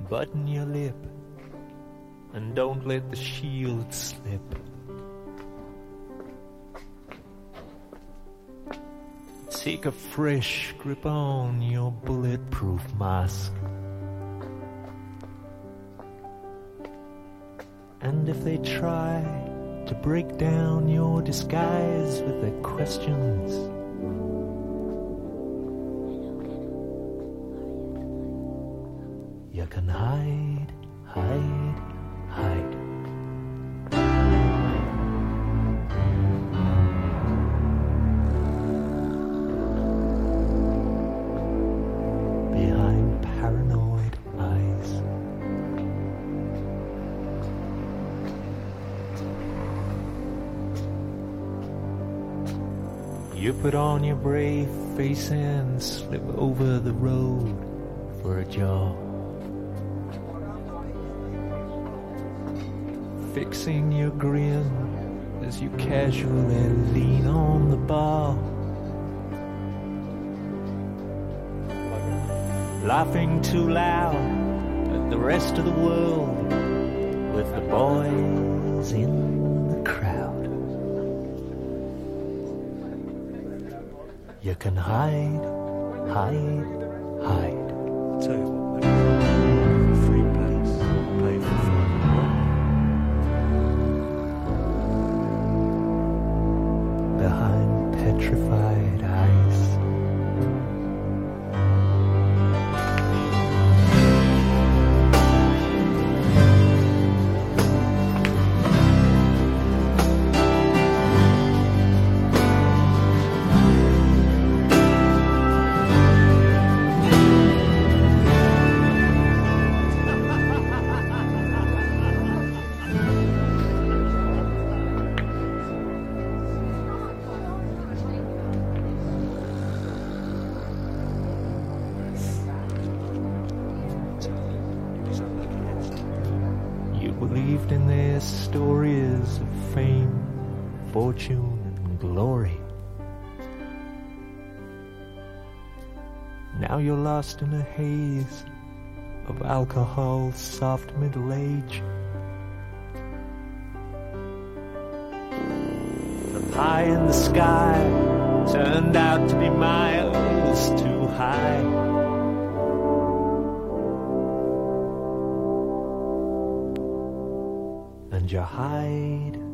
button your lip, and don't let the shield slip. Take a fresh grip on your bulletproof mask. And if they try to break down your disguise with their questions, you can hide, hide, hide. Behind paranoid eyes. You put on your brave face and slip over the road for a job. Fixing your grin as you casually lean on the bar. Laughing too loud at the rest of the world with the boys in the crowd. You can hide, hide, hide. Tell you what, for free place, pay for fun. Behind petrified eyes. Believed in their stories of fame, fortune, and glory. Now you're lost in a haze of alcohol's soft middle age. The pie in the sky turned out to be miles too high. And you hide,